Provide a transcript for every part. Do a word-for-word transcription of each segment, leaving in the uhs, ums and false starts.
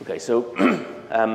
Okay, so um,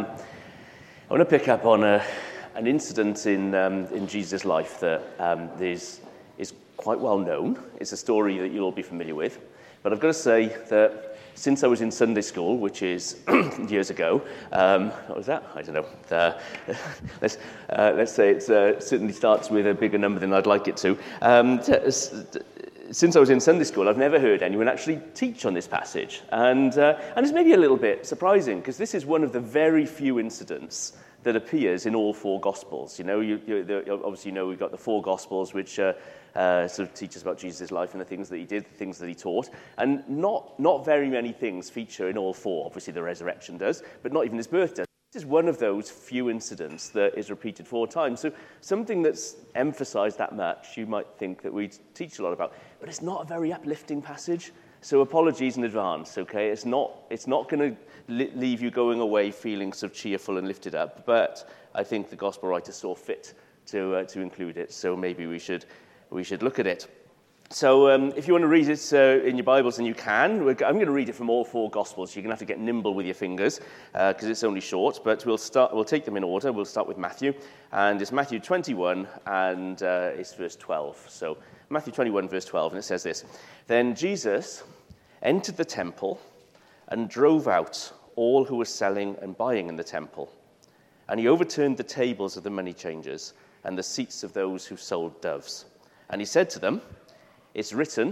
I want to pick up on a, an incident in um, in Jesus' life that um, is is quite well known. It's a story that you'll all be familiar with, but I've got to say that since I was in Sunday school, which is years ago, um, what was that? I don't know. The, let's uh, let's say it uh, certainly starts with a bigger number than I'd like it to. Um, t- Since I was in Sunday school, I've never heard anyone actually teach on this passage. And uh, and it's maybe a little bit surprising, because this is one of the very few incidents that appears in all four Gospels. You know, you, you, the, obviously you know we've got the four Gospels, which uh, uh, sort of teach us about Jesus' life and the things that he did, the things that he taught. And not, not very many things feature in all four. Obviously the resurrection does, but not even his birth does. This is one of those few incidents that is repeated four times. So something that's emphasized that much, you might think that we'd teach a lot about. But it's not a very uplifting passage. So apologies in advance, okay? It's not it's not going to li- leave you going away feeling sort of cheerful and lifted up. But I think the gospel writer saw fit to uh, to include it. So maybe we should we should look at it. So um, if you want to read it uh, in your Bibles, then you can. We're, I'm going to read it from all four Gospels. You're going to have to get nimble with your fingers because uh, it's only short. But we'll start. We'll take them in order. We'll start with Matthew, and it's Matthew twenty-one, and uh, it's verse twelve. So Matthew twenty-one, verse twelve, and it says this: Then Jesus entered the temple and drove out all who were selling and buying in the temple, and he overturned the tables of the money changers and the seats of those who sold doves. And he said to them, "It's written,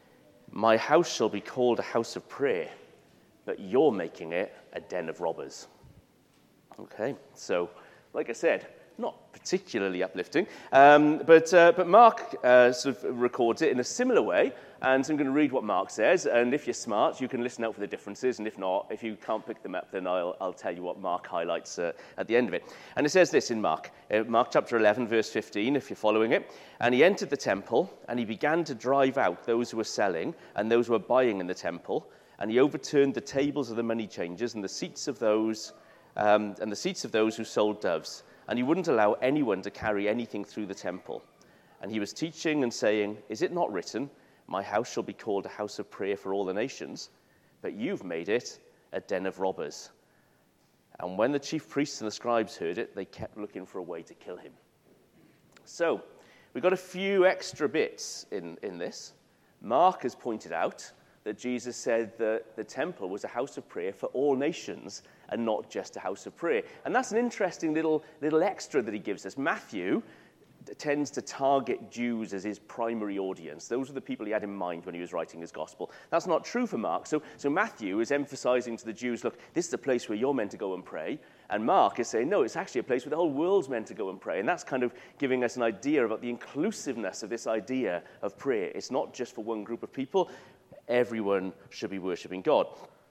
my house shall be called a house of prayer, but you're making it a den of robbers." Okay, so like I said, not particularly uplifting, um, but uh, but Mark uh, sort of records it in a similar way, and so I'm going to read what Mark says, and if you're smart, you can listen out for the differences, and if not, if you can't pick them up, then I'll, I'll tell you what Mark highlights uh, at the end of it. And it says this in Mark, uh, Mark chapter eleven, verse fifteen, if you're following it, "And he entered the temple, and he began to drive out those who were selling and those who were buying in the temple, and he overturned the tables of the money changers and the seats of those um, and the seats of those who sold doves. And he wouldn't allow anyone to carry anything through the temple. And he was teaching and saying, 'Is it not written, my house shall be called a house of prayer for all the nations? But you've made it a den of robbers.' And when the chief priests and the scribes heard it, they kept looking for a way to kill him." So we've got a few extra bits in, in this. Mark has pointed out that Jesus said that the temple was a house of prayer for all nations and not just a house of prayer. And that's an interesting little, little extra that he gives us. Matthew tends to target Jews as his primary audience. Those are the people he had in mind when he was writing his gospel. That's not true for Mark. So, so Matthew is emphasizing to the Jews, look, this is the place where you're meant to go and pray. And Mark is saying, no, it's actually a place where the whole world's meant to go and pray. And that's kind of giving us an idea about the inclusiveness of this idea of prayer. It's not just for one group of people. Everyone should be worshipping God.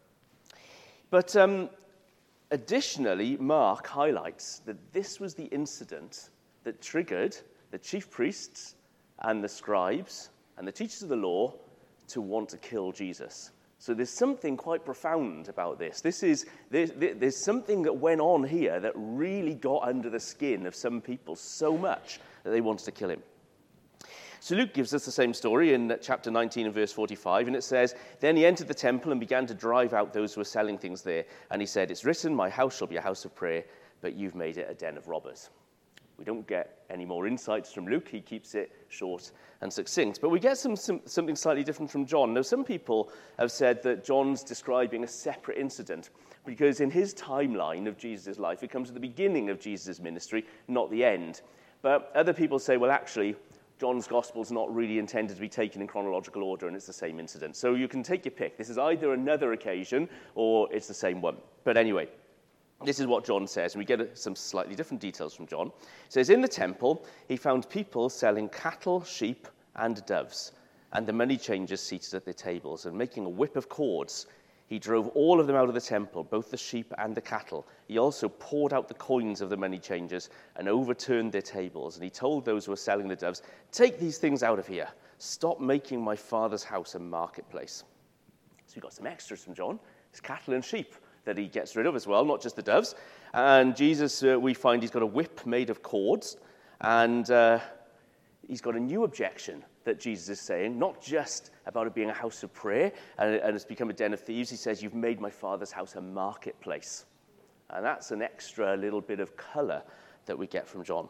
But um, additionally, Mark highlights that this was the incident that triggered the chief priests and the scribes and the teachers of the law to want to kill Jesus. So there's something quite profound about this. This is there's, there's something that went on here that really got under the skin of some people so much that they wanted to kill him. So Luke gives us the same story in chapter nineteen and verse forty-five, and it says, "Then he entered the temple and began to drive out those who were selling things there. And he said, 'It's written, my house shall be a house of prayer, but you've made it a den of robbers.'" We don't get any more insights from Luke. He keeps it short and succinct. But we get some, some, something slightly different from John. Now, some people have said that John's describing a separate incident because in his timeline of Jesus' life, it comes at the beginning of Jesus' ministry, not the end. But other people say, well, actually, John's gospel's not really intended to be taken in chronological order, and it's the same incident. So you can take your pick. This is either another occasion or it's the same one. But anyway, this is what John says, and we get some slightly different details from John. It says, "In the temple, he found people selling cattle, sheep, and doves, and the money changers seated at their tables, and making a whip of cords. He drove all of them out of the temple, both the sheep and the cattle. He also poured out the coins of the money changers and overturned their tables. And he told those who were selling the doves, 'Take these things out of here. Stop making my father's house a marketplace.'" So we've got some extras from John. It's cattle and sheep that he gets rid of as well, not just the doves. And Jesus, uh, we find he's got a whip made of cords, and uh, he's got a new objection that Jesus is saying, not just about it being a house of prayer and, and it's become a den of thieves. He says, you've made my Father's house a marketplace. And that's an extra little bit of colour that we get from John.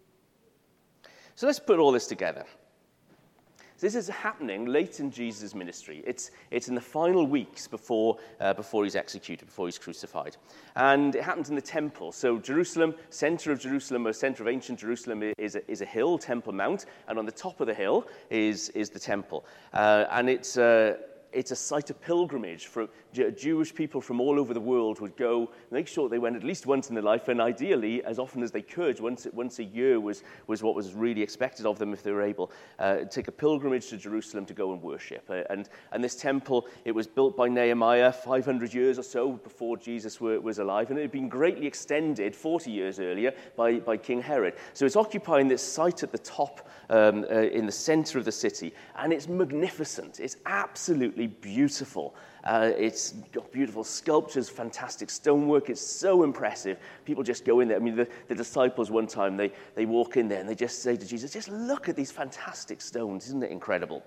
So let's put all this together. This is happening late in Jesus' ministry. It's, it's in the final weeks before, uh, before he's executed, before he's crucified. And it happens in the temple. So Jerusalem, center of Jerusalem, or center of ancient Jerusalem, is a, is a hill, Temple Mount. And on the top of the hill is, is the temple. Uh, and it's... Uh, It's a site of pilgrimage. For Jewish people from all over the world would go, make sure they went at least once in their life, and ideally as often as they could. Once once a year was, was what was really expected of them if they were able. Uh, take a pilgrimage to Jerusalem to go and worship. Uh, and, and this temple, it was built by Nehemiah five hundred years or so before Jesus were, was alive, and it had been greatly extended forty years earlier by, by King Herod. So it's occupying this site at the top um, uh, in the center of the city, and it's magnificent. It's absolutely beautiful. Uh, it's got beautiful sculptures, fantastic stonework. It's so impressive. People just go in there. I mean, the, the disciples one time, they, they walk in there and they just say to Jesus, just look at these fantastic stones. Isn't it incredible?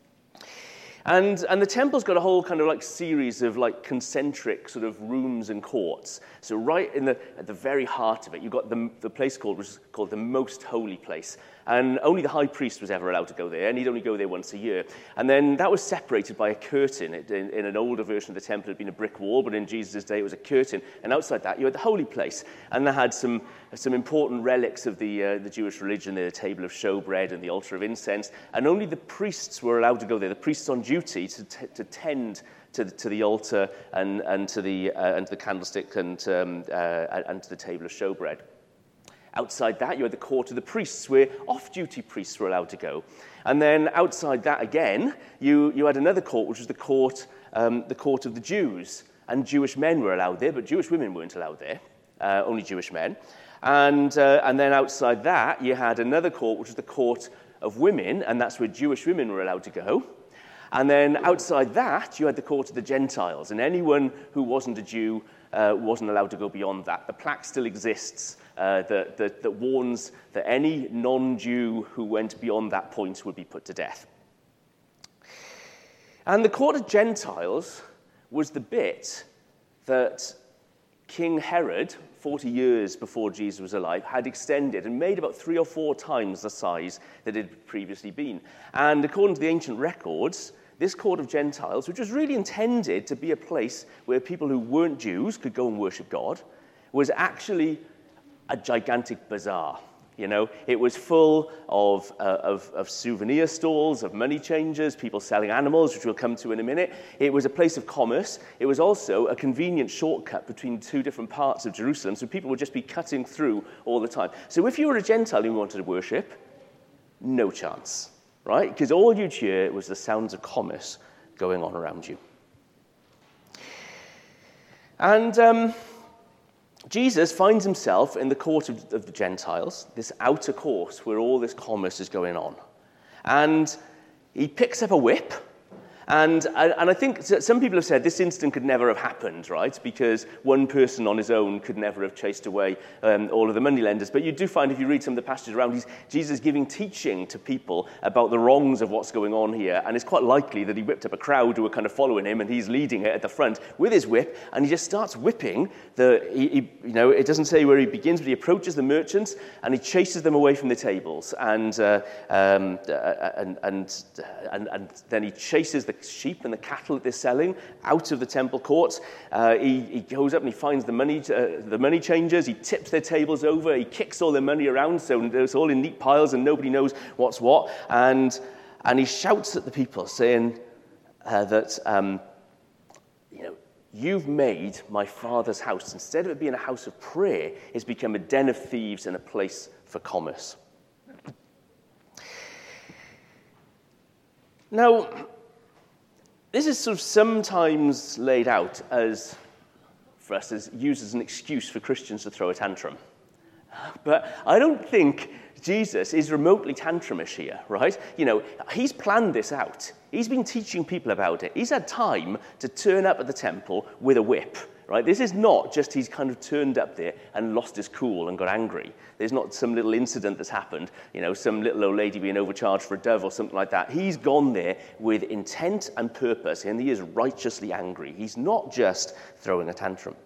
And, and the temple's got a whole kind of like series of like concentric sort of rooms and courts. So right in the, at the very heart of it, you've got the, the place called, which is called the Most Holy Place. And only the high priest was ever allowed to go there, and he'd only go there once a year. And then that was separated by a curtain. It, in, in an older version of the temple, it had been a brick wall, but in Jesus' day, it was a curtain. And outside that, you had the holy place. And they had some, some important relics of the, uh, the Jewish religion, the table of showbread and the altar of incense. And only the priests were allowed to go there, the priests on duty to, t- to tend to the, to the altar and, and, to the, uh, and to the candlestick and, um, uh, and to the table of showbread. Outside that, you had the court of the priests, where off-duty priests were allowed to go. And then outside that again, you, you had another court, which was the court, um, the court of the Jews. And Jewish men were allowed there, but Jewish women weren't allowed there, uh, only Jewish men. And, uh, and then outside that, you had another court, which was the court of women, and that's where Jewish women were allowed to go. And then outside that, you had the court of the Gentiles, and anyone who wasn't a Jew uh, wasn't allowed to go beyond that. The plaque still exists uh, that, that, that warns that any non-Jew who went beyond that point would be put to death. And the court of Gentiles was the bit that King Herod, forty years before Jesus was alive, had extended and made about three or four times the size that it had previously been. And according to the ancient records, this court of Gentiles, which was really intended to be a place where people who weren't Jews could go and worship God, was actually a gigantic bazaar. You know, it was full of, uh, of, of souvenir stalls, of money changers, people selling animals, which we'll come to in a minute. It was a place of commerce. It was also a convenient shortcut between two different parts of Jerusalem, so people would just be cutting through all the time. So if you were a Gentile who wanted to worship, no chance, right? Because all you'd hear was the sounds of commerce going on around you. And Um, Jesus finds himself in the court of, of the Gentiles, this outer court where all this commerce is going on. And he picks up a whip. And, and I think some people have said this incident could never have happened, right? Because one person on his own could never have chased away um, all of the moneylenders. But you do find, if you read some of the passages around, he's, Jesus is giving teaching to people about the wrongs of what's going on here. And it's quite likely that he whipped up a crowd who were kind of following him, and he's leading it at the front with his whip. And he just starts whipping. The, he, he, you know, it doesn't say where he begins, but he approaches the merchants, and he chases them away from the tables. And, uh, um, uh, and, and, and, and then he chases the sheep and the cattle that they're selling out of the temple courts. Uh, he, he goes up and he finds the money uh, the money changers. He tips their tables over. He kicks all their money around, so it's all in neat piles and nobody knows what's what. And and he shouts at the people, saying uh, that um, you know, you've made my Father's house, instead of it being a house of prayer, it's become a den of thieves and a place for commerce. Now, this is sort of sometimes laid out as, for us, as used as an excuse for Christians to throw a tantrum. But I don't think Jesus is remotely tantrumish here, right? You know, he's planned this out. He's been teaching people about it. He's had time to turn up at the temple with a whip right? This is not just he's kind of turned up there and lost his cool and got angry. There's not some little incident that's happened, you know, some little old lady being overcharged for a dove or something like that. He's gone there with intent and purpose, and he is righteously angry. He's not just throwing a tantrum.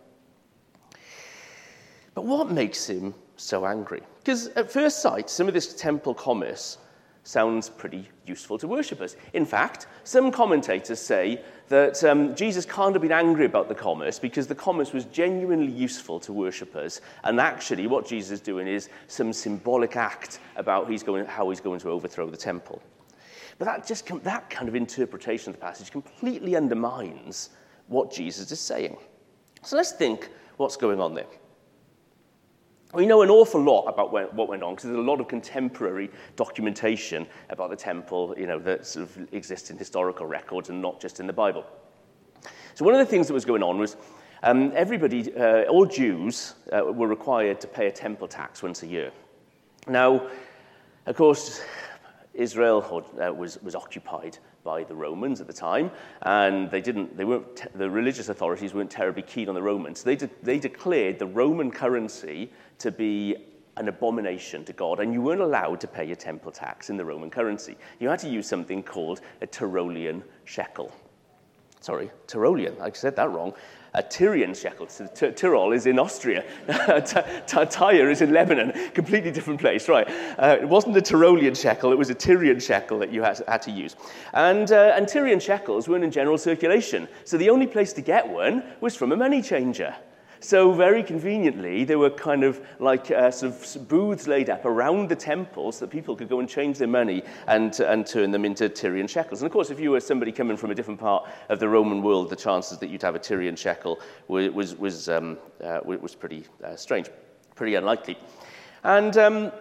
But what makes him so angry? Because at first sight, some of this temple commerce sounds pretty useful to worshippers. In fact, some commentators say that um, Jesus can't have been angry about the commerce because the commerce was genuinely useful to worshippers, and actually what Jesus is doing is some symbolic act about he's going, how he's going to overthrow the temple. But that, just, that kind of interpretation of the passage completely undermines what Jesus is saying. So let's think what's going on there. We know an awful lot about what went on because there's a lot of contemporary documentation about the temple, you know, that sort of exists in historical records and not just in the Bible. So one of the things that was going on was um, everybody, uh, all Jews, uh, were required to pay a temple tax once a year. Now, of course, Israel uh, was was occupied by the Romans at the time, and they didn't. They weren't. Te- the religious authorities weren't terribly keen on the Romans. So they de- they declared the Roman currency to be an abomination to God, and you weren't allowed to pay a temple tax in the Roman currency. You had to use something called a Tyrolean shekel. Sorry, Tyrolean. I said that wrong. A Tyrian shekel. So Ty- Tyrol is in Austria. Tyre is in Lebanon. Completely different place, right? Uh, it wasn't a Tyrolean shekel. It was a Tyrian shekel that you had, had to use. And, uh, and Tyrian shekels weren't in general circulation. So the only place to get one was from a money changer. So very conveniently, there were kind of like uh, sort of booths laid up around the temple so that people could go and change their money and, and turn them into Tyrian shekels. And of course, if you were somebody coming from a different part of the Roman world, the chances that you'd have a Tyrian shekel was, was, was, um, uh, was pretty uh, strange, pretty unlikely. And... Um,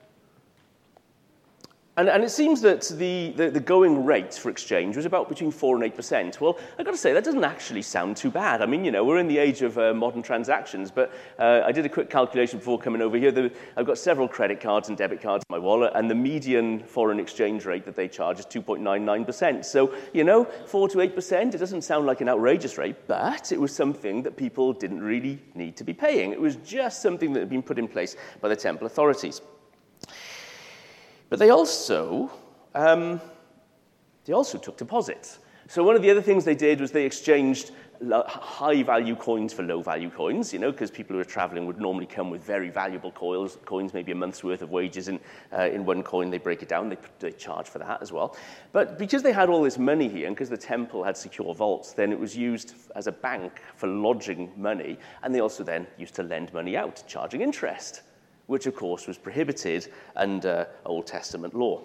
And, and it seems that the, the, the going rate for exchange was about between four and eight percent. Well, I've got to say, that doesn't actually sound too bad. I mean, you know, we're in the age of uh, modern transactions, but uh, I did a quick calculation before coming over here. The, I've got several credit cards and debit cards in my wallet, and the median foreign exchange rate that they charge is two point nine nine percent. So, you know, four to eight percent, it doesn't sound like an outrageous rate, but it was something that people didn't really need to be paying. It was just something that had been put in place by the temple authorities. But they also, um, they also took deposits. So one of the other things they did was they exchanged high-value coins for low-value coins, you know, because people who are traveling would normally come with very valuable coins, coins maybe a month's worth of wages in, uh, in one coin. They break it down. They, they charge for that as well. But because they had all this money here, and because the temple had secure vaults, then it was used as a bank for lodging money, and they also then used to lend money out, charging interest, which, of course, was prohibited under Old Testament law.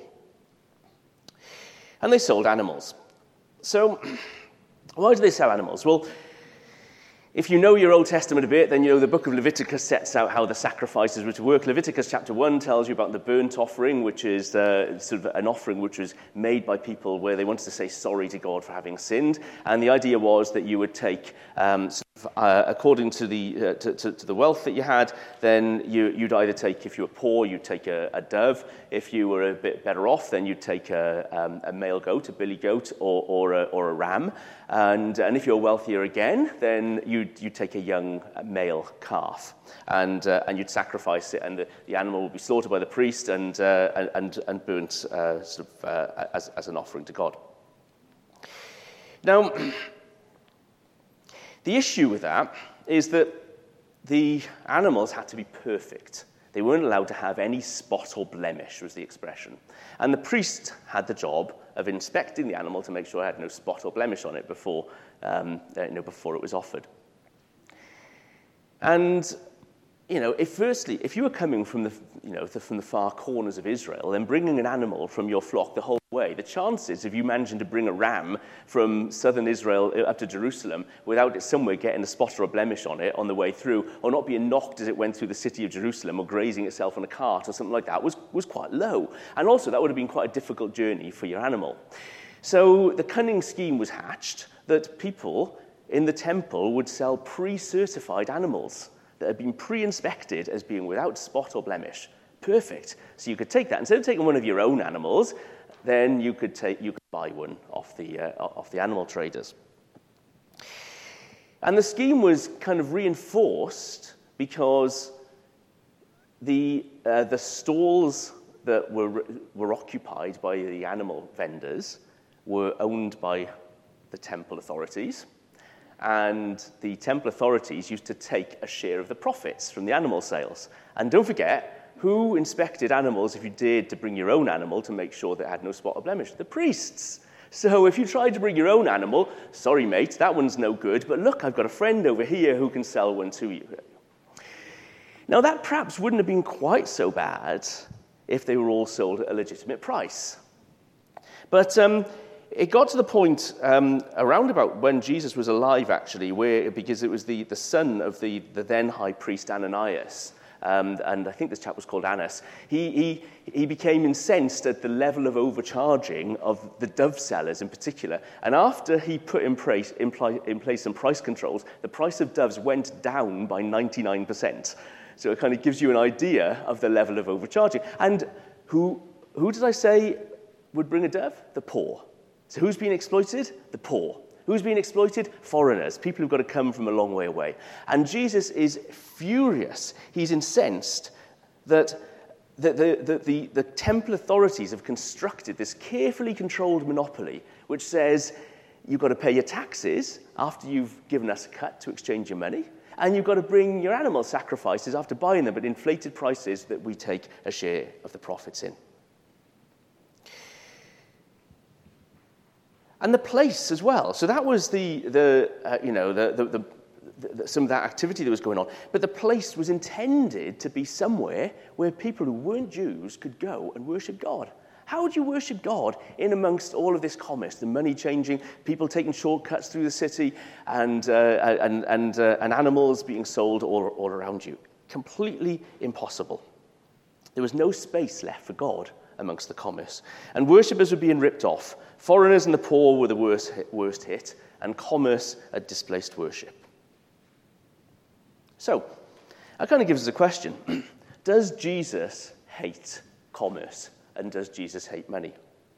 And they sold animals. So, why do they sell animals? Well, if you know your Old Testament a bit, then you know the book of Leviticus sets out how the sacrifices were to work. Leviticus chapter one tells you about the burnt offering, which is uh, sort of an offering which was made by people where they wanted to say sorry to God for having sinned. And the idea was that you would take, um, sort of, uh, according to the uh, to, to, to the wealth that you had, then you, you'd either take, if you were poor, you'd take a, a dove. If you were a bit better off, then you'd take a, um, a male goat, a billy goat, or, or, a, or a ram. And, and if you're wealthier again, then you'd, you'd take a young male calf, and, uh, and you'd sacrifice it, and the, the animal would be slaughtered by the priest and, uh, and, and burnt uh, sort of, uh, as, as an offering to God. Now, the issue with that is that the animals had to be perfect. They weren't allowed to have any spot or blemish, was the expression. And the priest had the job of inspecting the animal to make sure it had no spot or blemish on it before, um, you know, before it was offered. And, you know, if firstly, if you were coming from the, you know, the, from the far corners of Israel, then bringing an animal from your flock the whole way, the chances of you managing to bring a ram from southern Israel up to Jerusalem without it somewhere getting a spot or a blemish on it on the way through, or not being knocked as it went through the city of Jerusalem, or grazing itself on a cart or something like that, was, was quite low. And also, that would have been quite a difficult journey for your animal. So the cunning scheme was hatched that people in the temple would sell pre-certified animals that had been pre-inspected as being without spot or blemish. Perfect. So you could take that. Instead of taking one of your own animals, then you could take you could buy one off the uh, off the animal traders. And the scheme was kind of reinforced because the uh, the stalls that were were occupied by the animal vendors were owned by the temple authorities, and the temple authorities used to take a share of the profits from the animal sales. And don't forget, who inspected animals if you dared to bring your own animal to make sure that it had no spot or blemish? The priests. So if you tried to bring your own animal, sorry mate, that one's no good, but look, I've got a friend over here who can sell one to you. Now that perhaps wouldn't have been quite so bad if they were all sold at a legitimate price. But um, it got to the point um, around about when Jesus was alive, actually, where because it was the, the son of the, the then high priest Ananias, Um, and I think this chap was called Annas, he, he, he became incensed at the level of overcharging of the dove sellers in particular. And after he put in place, in, pl- in place some price controls, the price of doves went down by ninety-nine percent. So it kind of gives you an idea of the level of overcharging. And who, who did I say would bring a dove? The poor. So who's being exploited? The poor. Who's being exploited? Foreigners, people who've got to come from a long way away. And Jesus is furious. He's incensed that the, the, the, the, the temple authorities have constructed this carefully controlled monopoly which says you've got to pay your taxes after you've given us a cut to exchange your money, and you've got to bring your animal sacrifices after buying them at inflated prices that we take a share of the profits in. And the place as well. So that was the, the uh, you know, the, the, the, the, some of that activity that was going on. But the place was intended to be somewhere where people who weren't Jews could go and worship God. How would you worship God in amongst all of this commerce, the money changing, people taking shortcuts through the city, and uh, and and, uh, and animals being sold all, all around you? Completely impossible. There was no space left for God amongst the commerce. And worshippers were being ripped off. Foreigners and the poor were the worst hit, worst hit, and commerce had displaced worship. So, that kind of gives us a question. Does Jesus hate commerce? And does Jesus hate money?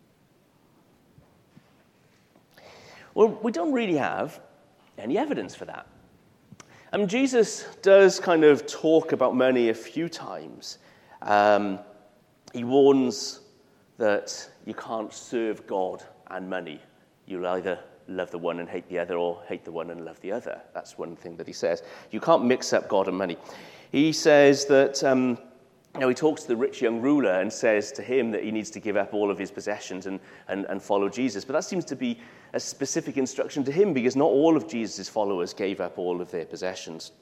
Well, we don't really have any evidence for that. I mean, Jesus does kind of talk about money a few times. Um, he warns that you can't serve God and money. You'll either love the one and hate the other, or hate the one and love the other. That's one thing that he says. You can't mix up God and money. He says that, um, you know, he talks to the rich young ruler and says to him that he needs to give up all of his possessions and, and, and follow Jesus. But that seems to be a specific instruction to him, because not all of Jesus' followers gave up all of their possessions.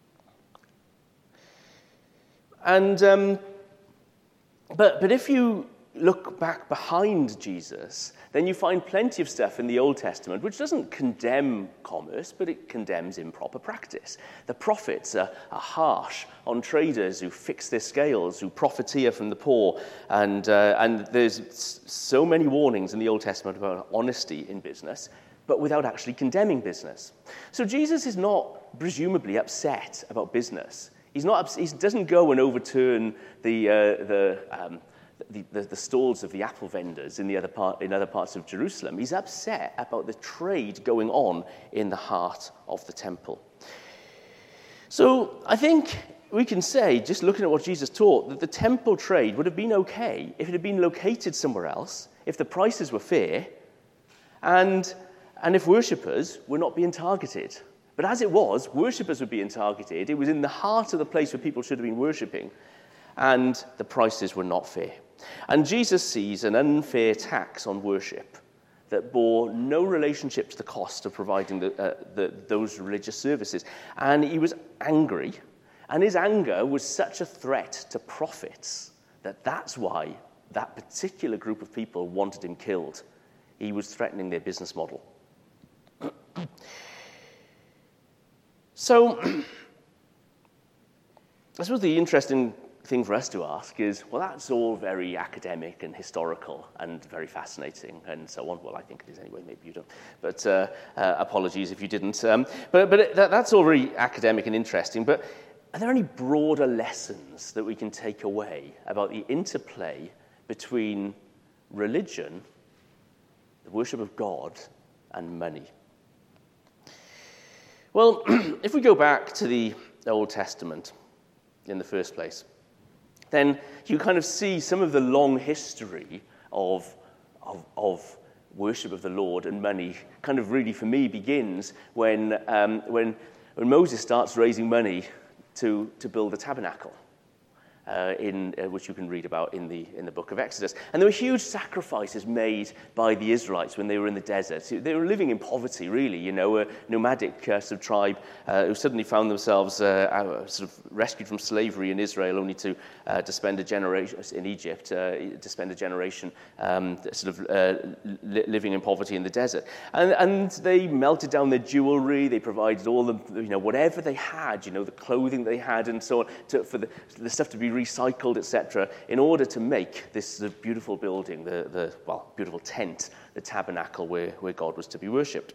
And um, but but if you look back behind Jesus, then you find plenty of stuff in the Old Testament which doesn't condemn commerce, but it condemns improper practice. The prophets are, are harsh on traders who fix their scales, who profiteer from the poor, and uh, and there's so many warnings in the Old Testament about honesty in business, but without actually condemning business. So Jesus is not presumably upset about business. He's not. He doesn't go and overturn the uh, the. Um, The, the, the stalls of the apple vendors in the other part in other parts of Jerusalem. He's upset about the trade going on in the heart of the temple. So I think we can say, just looking at what Jesus taught, that the temple trade would have been okay if it had been located somewhere else, if the prices were fair, and and if worshippers were not being targeted. But as it was, worshippers were being targeted. It was in the heart of the place where people should have been worshipping, and the prices were not fair. And Jesus sees an unfair tax on worship that bore no relationship to the cost of providing the, uh, the, those religious services. And he was angry, and his anger was such a threat to profits that that's why that particular group of people wanted him killed. He was threatening their business model. So, I suppose the interesting thing for us to ask is, well, that's all very academic and historical and very fascinating and so on. Well, I think it is anyway, maybe you don't. But uh, uh, apologies if you didn't. Um, but but it, that, that's all very academic and interesting. But are there any broader lessons that we can take away about the interplay between religion, the worship of God, and money? Well, if we go back to the Old Testament in the first place, then you kind of see some of the long history of, of, of worship of the Lord and money kind of really, for me, begins when, um, when, when Moses starts raising money to, to build the tabernacle. Uh, in uh, which you can read about in the in the book of Exodus. And there were huge sacrifices made by the Israelites when they were in the desert. They were living in poverty, really, you know, a nomadic uh, sort of tribe uh, who suddenly found themselves uh, sort of rescued from slavery in Israel, only to uh, to spend a generation in Egypt, uh, to spend a generation um, sort of uh, li- living in poverty in the desert. And and they melted down their jewelry. They provided all the, you know, whatever they had, you know, the clothing they had, and so on, to, for the, the stuff to be recycled, et cetera, in order to make this the beautiful building, the, the well, beautiful tent, the tabernacle where, where God was to be worshipped.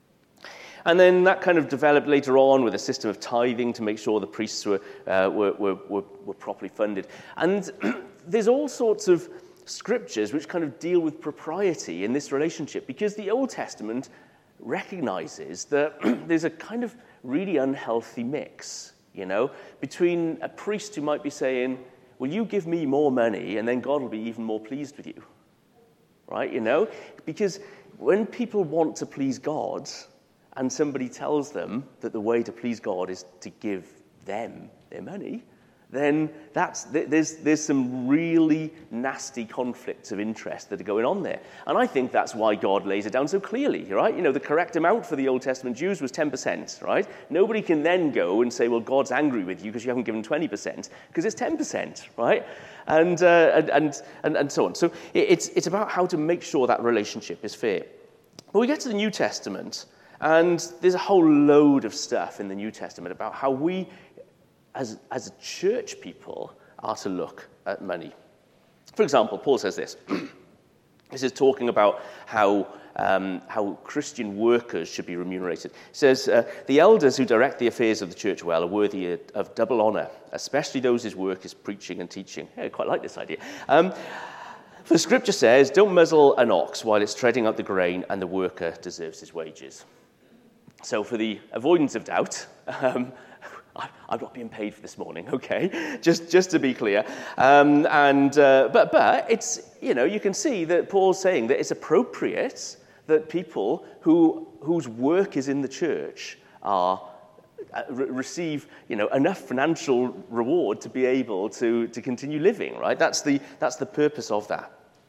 And then that kind of developed later on with a system of tithing to make sure the priests were, uh, were, were, were, were properly funded. And there's all sorts of scriptures which kind of deal with propriety in this relationship, because the Old Testament recognizes that there's a kind of really unhealthy mix, you know, between a priest who might be saying, will you give me more money and then God will be even more pleased with you, right, you know? Because when people want to please God and somebody tells them that the way to please God is to give them their money, then that's there's there's some really nasty conflicts of interest that are going on there. And I think that's why God lays it down so clearly, right? You know, the correct amount for the Old Testament Jews was ten percent, right? Nobody can then go and say, well, God's angry with you because you haven't given twenty percent, because it's ten percent, right? And, uh, and, and, and so on. So it's, it's about how to make sure that relationship is fair. But we get to the New Testament, and there's a whole load of stuff in the New Testament about how we As, as a church people, are to look at money. For example, Paul says this. This is talking about how, um, how Christian workers should be remunerated. He says, uh, the elders who direct the affairs of the church well are worthy of double honor, especially those whose work is preaching and teaching. Yeah, I quite like this idea. Um, for the scripture says, don't muzzle an ox while it's treading out the grain, and the worker deserves his wages. So for the avoidance of doubt, um, I'm not being paid for this morning, okay? Just just to be clear. Um, and uh, but but it's, you know, you can see that Paul's saying that it's appropriate that people who whose work is in the church are uh, re- receive, you know, enough financial reward to be able to to continue living, right? That's the that's the purpose of that.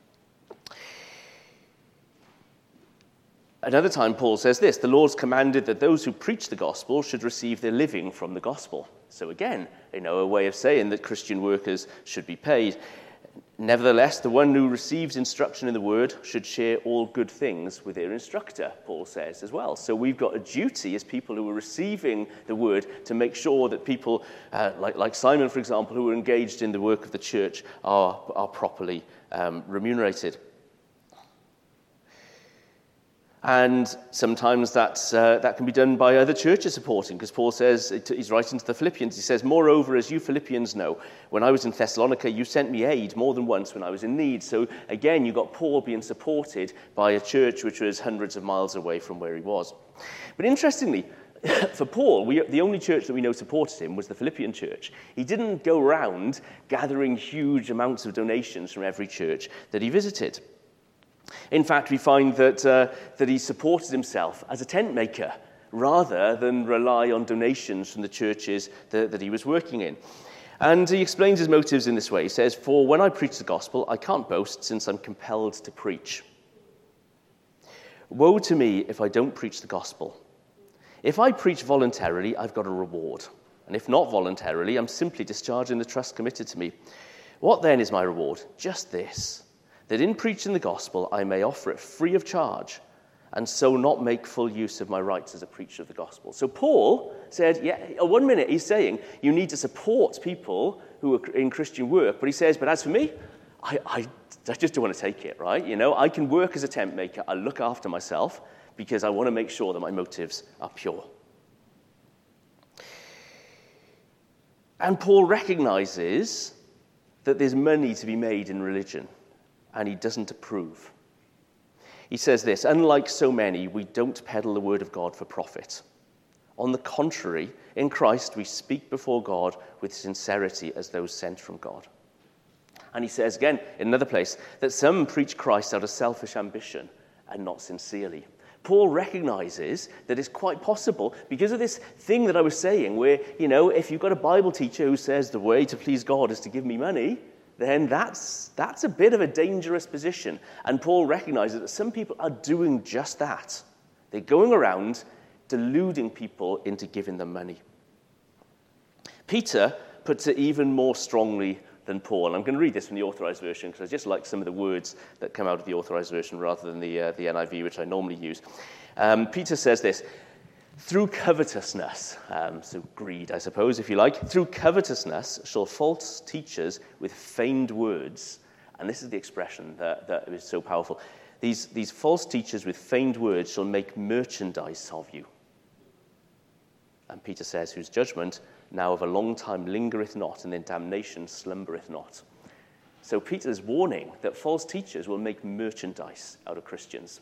Another time, Paul says this, the Lord's commanded that those who preach the gospel should receive their living from the gospel. So again, you know, a way of saying that Christian workers should be paid. Nevertheless, the one who receives instruction in the word should share all good things with their instructor, Paul says as well. So we've got a duty as people who are receiving the word to make sure that people, uh, like, like Simon, for example, who are engaged in the work of the church are, are properly um, remunerated. And sometimes that's, uh, that can be done by other churches supporting, because Paul says, he's writing to the Philippians, he says, moreover, as you Philippians know, when I was in Thessalonica, you sent me aid more than once when I was in need. So again, you got Paul being supported by a church which was hundreds of miles away from where he was. But interestingly, for Paul, we, the only church that we know supported him was the Philippian church. He didn't go around gathering huge amounts of donations from every church that he visited. In fact, we find that uh, that he supported himself as a tent maker rather than rely on donations from the churches that, that he was working in. And he explains his motives in this way. He says, for when I preach the gospel, I can't boast since I'm compelled to preach. Woe to me if I don't preach the gospel. If I preach voluntarily, I've got a reward. And if not voluntarily, I'm simply discharging the trust committed to me. What then is my reward? Just this, that in preaching the gospel I may offer it free of charge, and so not make full use of my rights as a preacher of the gospel. So Paul said, yeah, one minute he's saying you need to support people who are in Christian work, but he says, but as for me, I, I, I just don't want to take it, right? You know, I can work as a tent maker, I look after myself, because I want to make sure that my motives are pure. And Paul recognizes that there's money to be made in religion, and he doesn't approve. He says this, unlike so many, we don't peddle the word of God for profit. On the contrary, in Christ we speak before God with sincerity as those sent from God. And he says again in another place that some preach Christ out of selfish ambition and not sincerely. Paul recognizes that it's quite possible, because of this thing that I was saying, where, you know, if you've got a Bible teacher who says the way to please God is to give me money, then that's that's a bit of a dangerous position. And Paul recognizes that some people are doing just that. They're going around deluding people into giving them money. Peter puts it even more strongly than Paul. I'm going to read this from the Authorized Version because I just like some of the words that come out of the Authorized Version rather than the, uh, the N I V, which I normally use. Um, Peter says this: through covetousness, um, so greed, I suppose, if you like, through covetousness shall false teachers with feigned words, and this is the expression that, that is so powerful, these, these false teachers with feigned words shall make merchandise of you. And Peter says, whose judgment now of a long time lingereth not, and their damnation slumbereth not. So Peter's warning that false teachers will make merchandise out of Christians.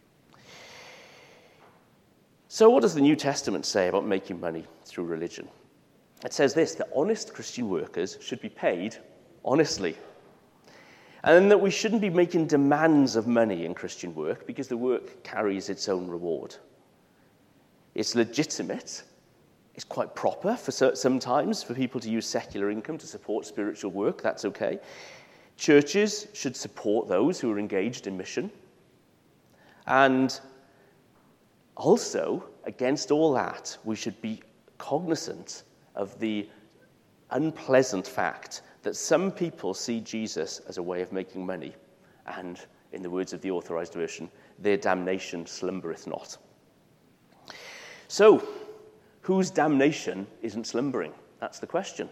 So what does the New Testament say about making money through religion? It says this, that honest Christian workers should be paid honestly. And that we shouldn't be making demands of money in Christian work because the work carries its own reward. It's legitimate. It's quite proper for sometimes for people to use secular income to support spiritual work. That's okay. Churches should support those who are engaged in mission. And also, against all that, we should be cognizant of the unpleasant fact that some people see Jesus as a way of making money. And, in the words of the Authorized Version, their damnation slumbereth not. So, whose damnation isn't slumbering? That's the question.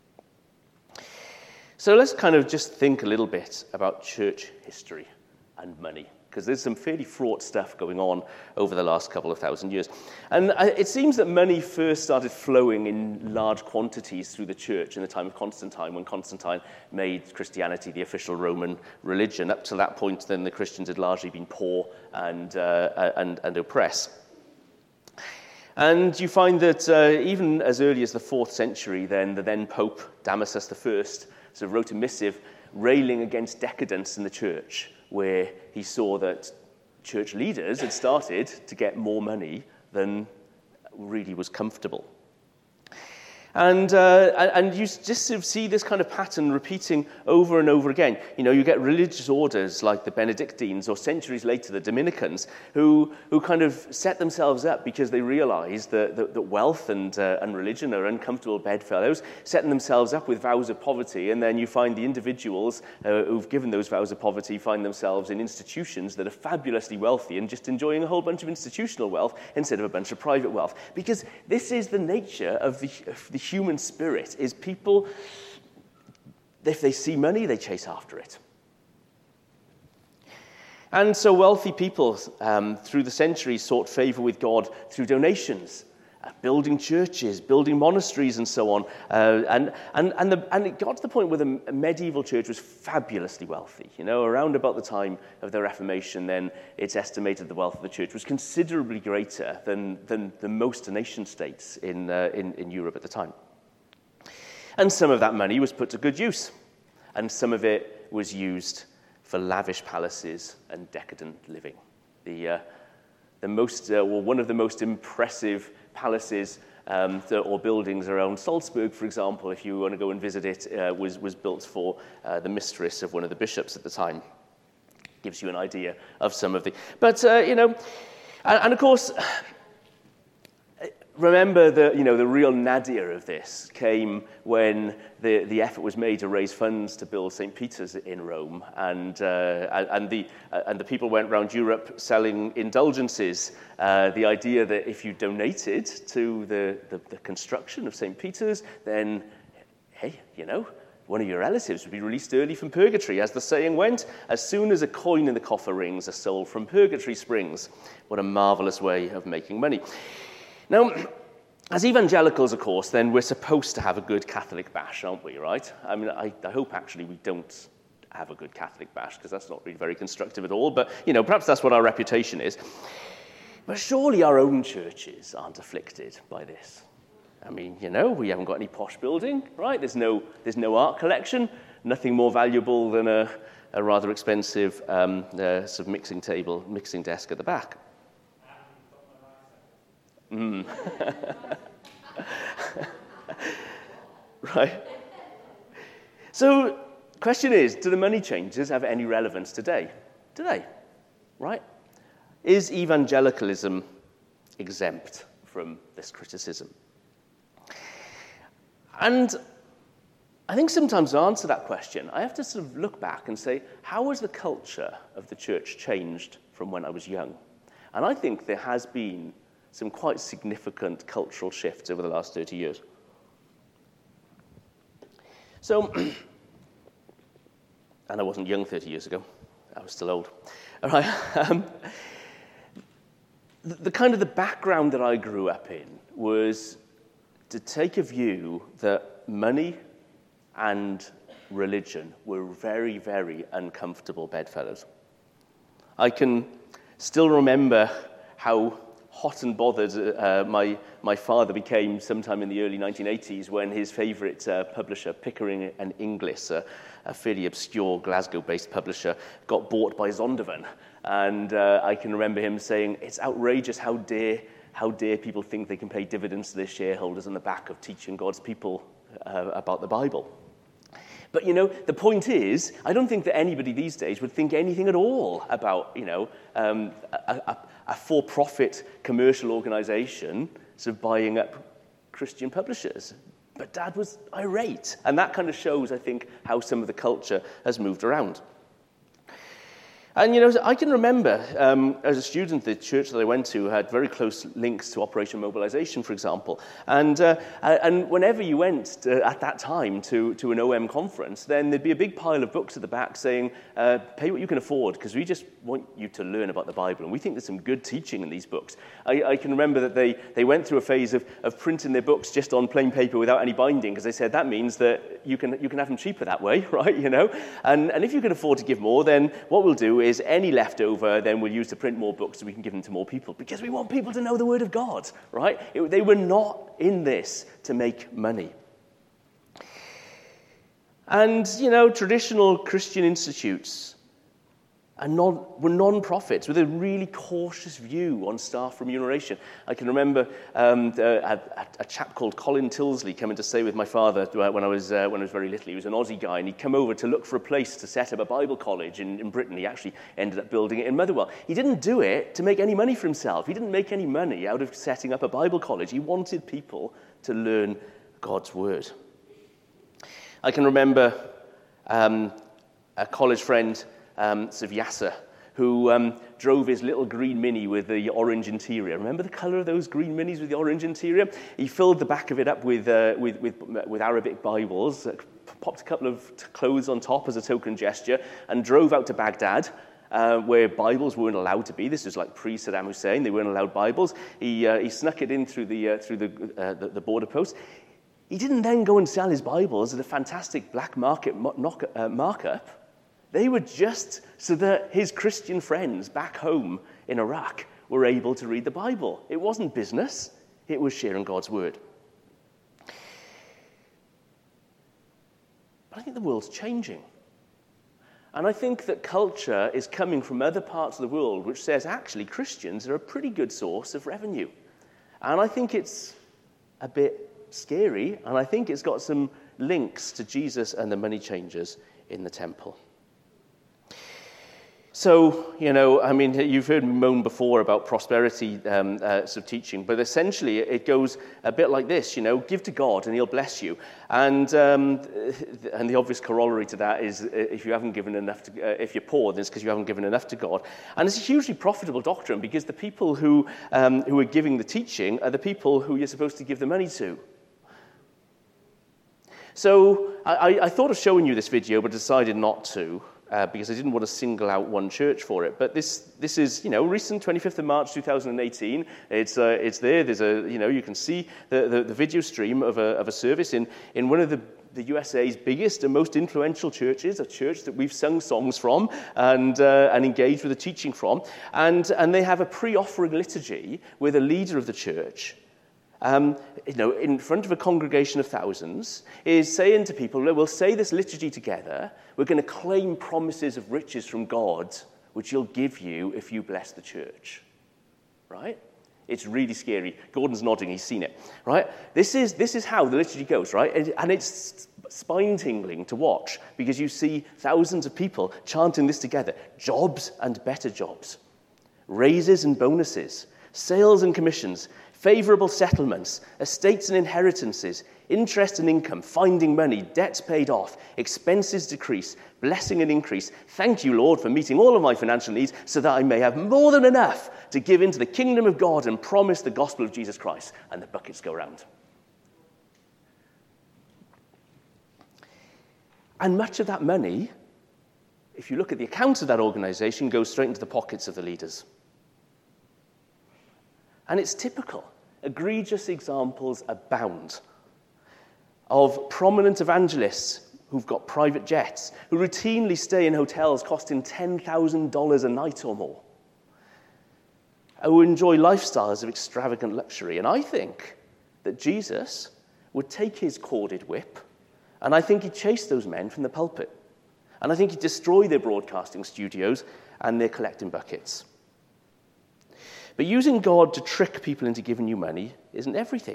So let's kind of just think a little bit about church history and money, because there's some fairly fraught stuff going on over the last couple of thousand years. And it seems that money first started flowing in large quantities through the church in the time of Constantine, when Constantine made Christianity the official Roman religion. Up to that point, then, the Christians had largely been poor and, uh, and, and oppressed. And you find that uh, even as early as the fourth century, then the then Pope Damasus the First sort of wrote a missive railing against decadence in the church, where he saw that church leaders had started to get more money than really was comfortable. And uh, and you just sort of see this kind of pattern repeating over and over again. You know, you get religious orders like the Benedictines, or centuries later the Dominicans, who who kind of set themselves up because they realized that, that, that wealth and uh, and religion are uncomfortable bedfellows, setting themselves up with vows of poverty, and then you find the individuals uh, who've given those vows of poverty find themselves in institutions that are fabulously wealthy and just enjoying a whole bunch of institutional wealth instead of a bunch of private wealth. Because this is the nature of the, of the human spirit, is people, if they see money, they chase after it. And so wealthy people um, through the centuries sought favor with God through donations, uh, building churches, building monasteries, and so on. Uh, and and and, the, and it got to the point where the medieval church was fabulously wealthy. You know, around about the time of the Reformation, then it's estimated the wealth of the church was considerably greater than than, than most nation states in, uh, in in Europe at the time. And some of that money was put to good use, and some of it was used for lavish palaces and decadent living. The uh, the most, uh, well, one of the most impressive palaces um, or buildings around Salzburg, for example, if you want to go and visit it, uh, was was built for uh, the mistress of one of the bishops at the time. Gives you an idea of some of the, but uh, you know, and, and of course. Remember that, you know, the real nadir of this came when the, the effort was made to raise funds to build Saint Peter's in Rome, and uh, and the and the people went around Europe selling indulgences. Uh, the idea that if you donated to the, the, the construction of Saint Peter's, then hey, you know, one of your relatives would be released early from purgatory, as the saying went. As soon as a coin in the coffer rings, a soul from purgatory springs. What a marvelous way of making money. Now, as evangelicals, of course, then we're supposed to have a good Catholic bash, aren't we, right? I mean, I, I hope, actually, we don't have a good Catholic bash, because that's not really very constructive at all, but, you know, perhaps that's what our reputation is. But surely our own churches aren't afflicted by this. I mean, you know, we haven't got any posh building, right? There's no, there's no art collection, nothing more valuable than a, a rather expensive um, uh, sort of mixing table, mixing desk at the back. Mm. Right. So, question is, do the money changes have any relevance today? Do they? Right? Is evangelicalism exempt from this criticism? And I think sometimes to answer that question, I have to sort of look back and say, how has the culture of the church changed from when I was young? And I think there has been some quite significant cultural shifts over the last thirty years. So, and I wasn't young thirty years ago, I was still old. All right. Um, the, the kind of the background that I grew up in was to take a view that money and religion were very, very uncomfortable bedfellows. I can still remember how hot and bothered uh, my, my father became sometime in the early nineteen eighties when his favourite uh, publisher, Pickering and Inglis, uh, a fairly obscure Glasgow-based publisher, got bought by Zondervan. And uh, I can remember him saying, it's outrageous how dare, how dare people think they can pay dividends to their shareholders on the back of teaching God's people uh, about the Bible. But, you know, the point is, I don't think that anybody these days would think anything at all about, you know, um, a, a, a for-profit commercial organization sort of buying up Christian publishers. But Dad was irate. And that kind of shows, I think, how some of the culture has moved around. And, you know, I can remember, um, as a student, the church that I went to had very close links to Operation Mobilization, for example. And uh, and whenever you went to, at that time to, to an O M conference, then there'd be a big pile of books at the back saying, uh, pay what you can afford, because we just want you to learn about the Bible. And we think there's some good teaching in these books. I, I can remember that they, they went through a phase of, of printing their books just on plain paper without any binding, because they said that means that you can you can have them cheaper that way, right? You know, and, and if you can afford to give more, then what we'll do is any leftover, then we'll use to print more books so we can give them to more people, because we want people to know the Word of God, right? It, they were not in this to make money. And, you know, traditional Christian institutes are non, were non-profits with a really cautious view on staff remuneration. I can remember um, a, a, a chap called Colin Tilsley coming to stay with my father when I was uh, when I was very little. He was an Aussie guy, and he'd come over to look for a place to set up a Bible college in, in Britain. He actually ended up building it in Motherwell. He didn't do it to make any money for himself. He didn't make any money out of setting up a Bible college. He wanted people to learn God's Word. I can remember um, a college friend, Um, Yasser, who um, drove his little green Mini with the orange interior. Remember the colour of those green Minis with the orange interior? He filled the back of it up with uh, with, with, with Arabic Bibles, uh, popped a couple of t- clothes on top as a token gesture, and drove out to Baghdad, uh, where Bibles weren't allowed to be. This was like pre-Saddam Hussein; they weren't allowed Bibles. He uh, he snuck it in through the uh, through the, uh, the the border post. He didn't then go and sell his Bibles at a fantastic black market mo- knock, uh, markup. They were just so that his Christian friends back home in Iraq were able to read the Bible. It wasn't business. It was sharing God's Word. But I think the world's changing. And I think that culture is coming from other parts of the world which says, actually, Christians are a pretty good source of revenue. And I think it's a bit scary, and I think it's got some links to Jesus and the money changers in the temple. So, you know, I mean, you've heard me moan before about prosperity um, uh, sort of teaching, but essentially it goes a bit like this, you know, give to God and he'll bless you. And um, and the obvious corollary to that is if you haven't given enough to, uh, if you're poor, then it's because you haven't given enough to God. And it's a hugely profitable doctrine because the people who um, who are giving the teaching are the people who you're supposed to give the money to. So I, I thought of showing you this video, but decided not to. Uh, because I didn't want to single out one church for it. But this this is, you know, recent, twenty-fifth of March two thousand eighteen. It's uh, it's there. There's a, you know, you can see the, the, the video stream of a of a service in, in one of the the U S A's biggest and most influential churches, a church that we've sung songs from and, uh, and engaged with the teaching from. And, and they have a pre-offering liturgy with a leader of the church, um, you know, in front of a congregation of thousands, is saying to people, we'll say this liturgy together, we're going to claim promises of riches from God, which he'll give you if you bless the church. Right? It's really scary. Gordon's nodding, he's seen it, right? This is this is how the liturgy goes, right? And it's spine-tingling to watch because you see thousands of people chanting this together. Jobs and better jobs, raises and bonuses, sales and commissions, favorable settlements, estates and inheritances, interest and income, finding money, debts paid off, expenses decrease, blessing and increase. Thank you, Lord, for meeting all of my financial needs so that I may have more than enough to give into the kingdom of God and promise the gospel of Jesus Christ. And the buckets go round. And much of that money, if you look at the accounts of that organization, goes straight into the pockets of the leaders. And it's typical. Egregious examples abound of prominent evangelists who've got private jets, who routinely stay in hotels costing ten thousand dollars a night or more, who enjoy lifestyles of extravagant luxury. And I think that Jesus would take his corded whip, and I think he'd chase those men from the pulpit. And I think he'd destroy their broadcasting studios and their collecting buckets. But using God to trick people into giving you money isn't everything.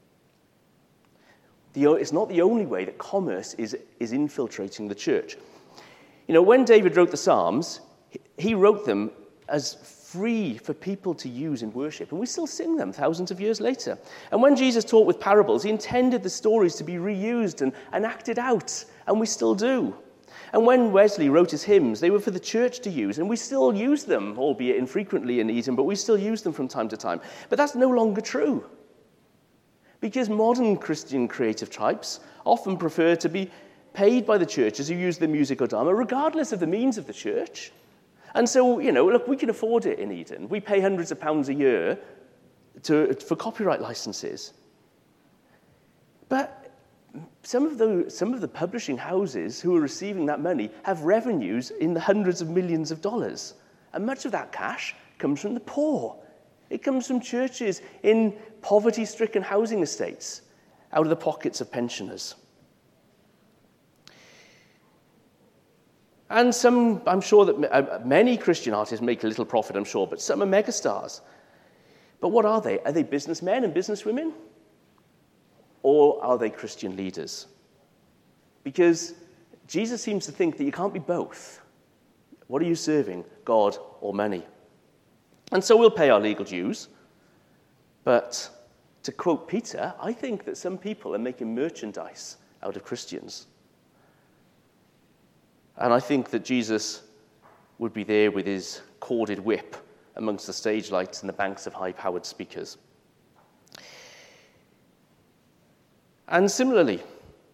The, it's not the only way that commerce is, is infiltrating the church. You know, when David wrote the Psalms, he wrote them as free for people to use in worship, and we still sing them thousands of years later. And when Jesus taught with parables, he intended the stories to be reused and, and acted out, and we still do. And when Wesley wrote his hymns, they were for the church to use, and we still use them, albeit infrequently in Eden, but we still use them from time to time. But that's no longer true. Because modern Christian creative types often prefer to be paid by the churches who use the music or drama, regardless of the means of the church. And so, you know, look, we can afford it in Eden. We pay hundreds of pounds a year to, for copyright licenses. But some of the some of the publishing houses who are receiving that money have revenues in the hundreds of millions of dollars. And much of that cash comes from the poor. It comes from churches in poverty-stricken housing estates, out of the pockets of pensioners. And some, I'm sure that many Christian artists make a little profit, I'm sure, but some are megastars. But what are they? Are they businessmen and businesswomen? Or are they Christian leaders? Because Jesus seems to think that you can't be both. What are you serving, God or money? And so we'll pay our legal dues. But to quote Peter, I think that some people are making merchandise out of Christians. And I think that Jesus would be there with his corded whip amongst the stage lights and the banks of high-powered speakers. And similarly,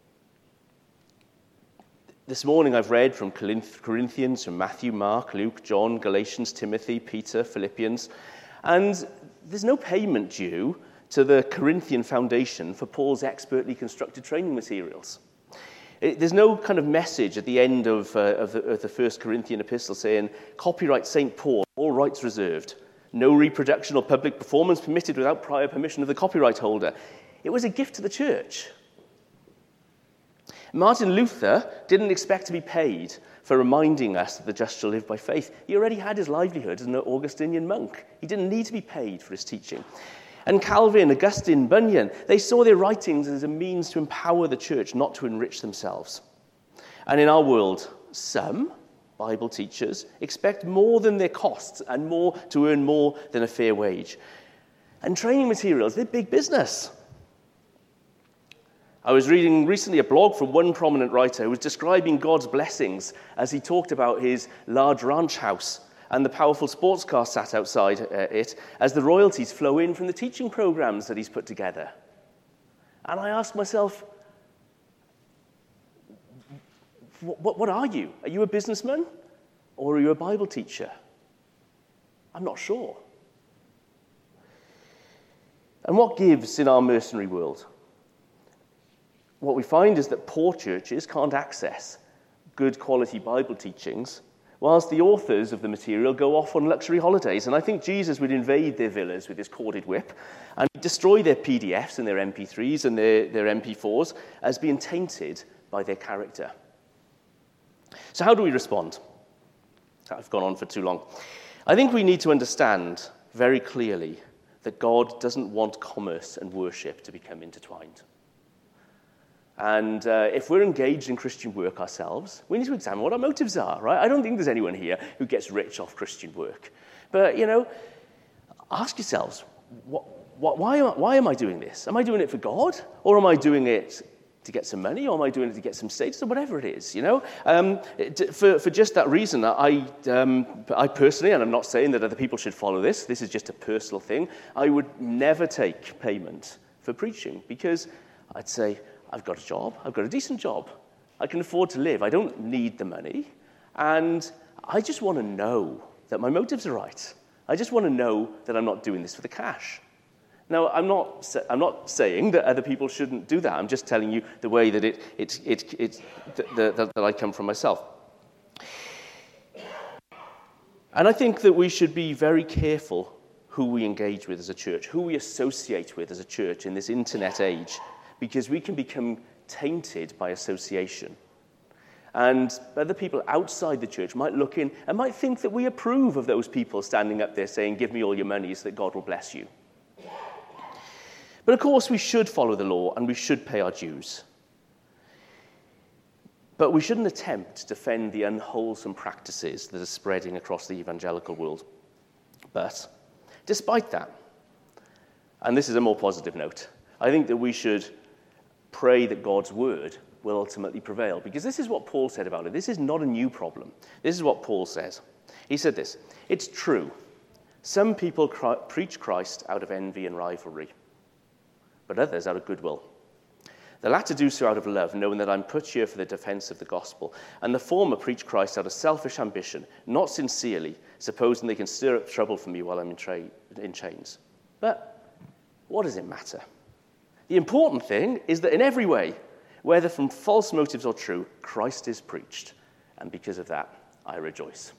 this morning I've read from Corinthians, from Matthew, Mark, Luke, John, Galatians, Timothy, Peter, Philippians, and there's no payment due to the Corinthian foundation for Paul's expertly constructed training materials. It, there's no kind of message at the end of, uh, of, the, of the First Corinthian epistle saying, copyright Saint Paul, all rights reserved, no reproduction or public performance permitted without prior permission of the copyright holder. It was a gift to the church. Martin Luther didn't expect to be paid for reminding us that the just shall live by faith. He already had his livelihood as an Augustinian monk. He didn't need to be paid for his teaching. And Calvin, Augustine, Bunyan, they saw their writings as a means to empower the church, not to enrich themselves. And in our world, some Bible teachers expect more than their costs and more to earn more than a fair wage. And training materials, they're big business. I was reading recently a blog from one prominent writer who was describing God's blessings as he talked about his large ranch house and the powerful sports car sat outside uh, it as the royalties flow in from the teaching programs that he's put together. And I asked myself, what, what are you? Are you a businessman or are you a Bible teacher? I'm not sure. And what gives in our mercenary world? what we find is that poor churches can't access good quality Bible teachings, whilst the authors of the material go off on luxury holidays. And I think Jesus would invade their villas with his corded whip and destroy their P D Fs and their M P threes and their, their M P fours as being tainted by their character. So how do we respond? I've gone on for too long. I think we need to understand very clearly that God doesn't want commerce and worship to become intertwined. And uh, if we're engaged in Christian work ourselves, we need to examine what our motives are, right? I don't think there's anyone here who gets rich off Christian work. But, you know, ask yourselves, what, what, why, am I, why am I doing this? Am I doing it for God? Or am I doing it to get some money? Or am I doing it to get some status? Or whatever it is, you know? Um, it, for, for just that reason, I, um, I personally, and I'm not saying that other people should follow this, this is just a personal thing, I would never take payment for preaching because I'd say, I've got a job. I've got a decent job. I can afford to live. I don't need the money. And I just want to know that my motives are right. I just want to know that I'm not doing this for the cash. Now, I'm not I'm not saying that other people shouldn't do that. I'm just telling you the way that it it it, it that, that, that I come from myself. And I think that we should be very careful who we engage with as a church, who we associate with as a church in this internet age, because we can become tainted by association. And other people outside the church might look in and might think that we approve of those people standing up there saying, give me all your money so that God will bless you. But of course, we should follow the law and we should pay our dues. But we shouldn't attempt to defend the unwholesome practices that are spreading across the evangelical world. But despite that, and this is a more positive note, I think that we should pray that God's word will ultimately prevail. Because this is what Paul said about it. This is not a new problem. This is what Paul says. He said this, it's true. Some people cry, preach Christ out of envy and rivalry, but others out of goodwill. The latter do so out of love, knowing that I'm put here for the defense of the gospel. And the former preach Christ out of selfish ambition, not sincerely, supposing they can stir up trouble for me while I'm in, tra- in chains. But what does it matter? The important thing is that in every way, whether from false motives or true, Christ is preached. And because of that, I rejoice.